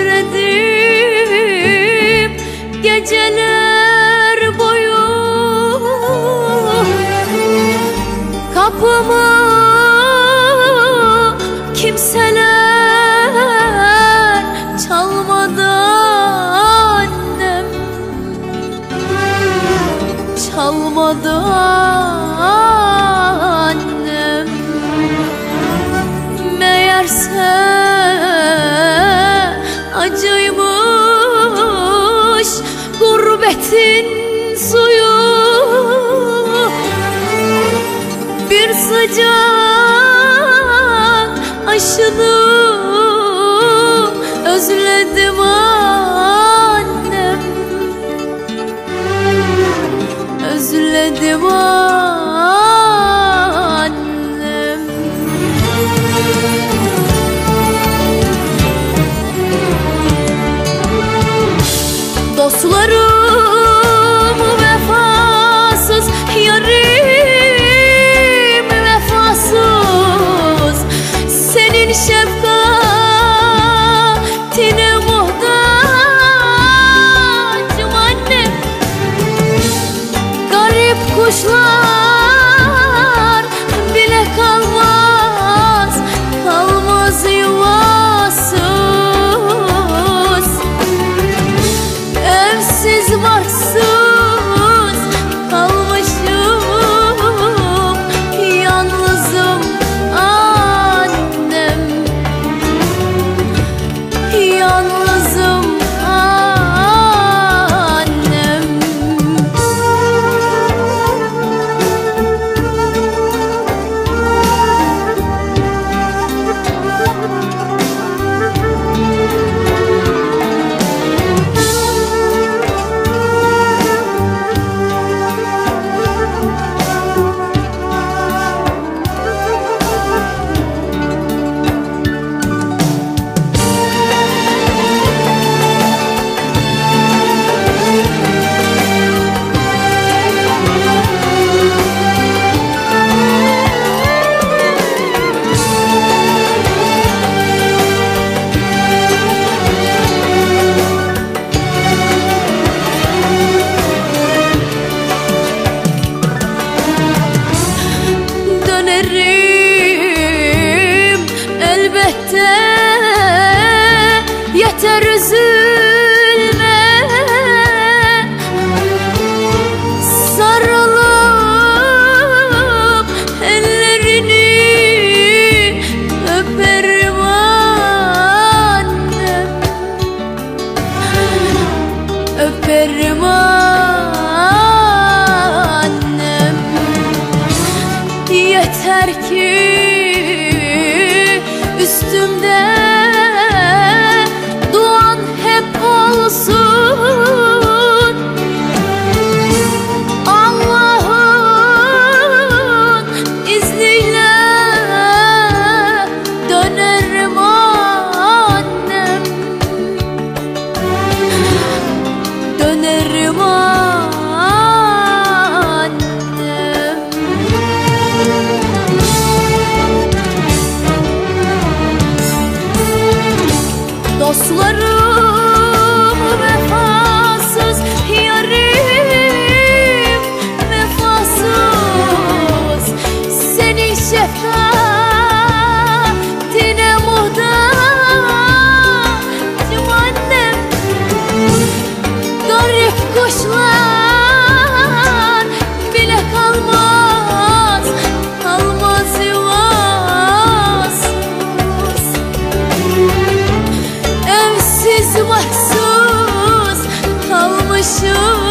Hasredim geceler boyu kapımı kimseler çalmadı annem, çalmadı annem. Meğerse acıymış gurbetin suyu, bir sıcak aşını özledim annem, özledim annem. Dostlarım vefasız, yarim vefasız, senin şefkatine muhtacım annem. Garip kuşlar bile kalmaz, kalmaz yuvasız, evsiz baksız kalmışım, yalnızım annem, yalnızım annem. Dönerim elbette, yeter üzülme. Sarılıp ellerini öperim annem, öperim annem. Yeter ki üstümde duan hep olsun, Allah'ın izniyle dönerim annem, dönerim annem. Dostlarım vefasız, yarim vefasız, senin şefkatine muhtacım annem. Garip kuşlar bile kalmaz, kalmaz yuvasız, evsiz baksız kalmışım,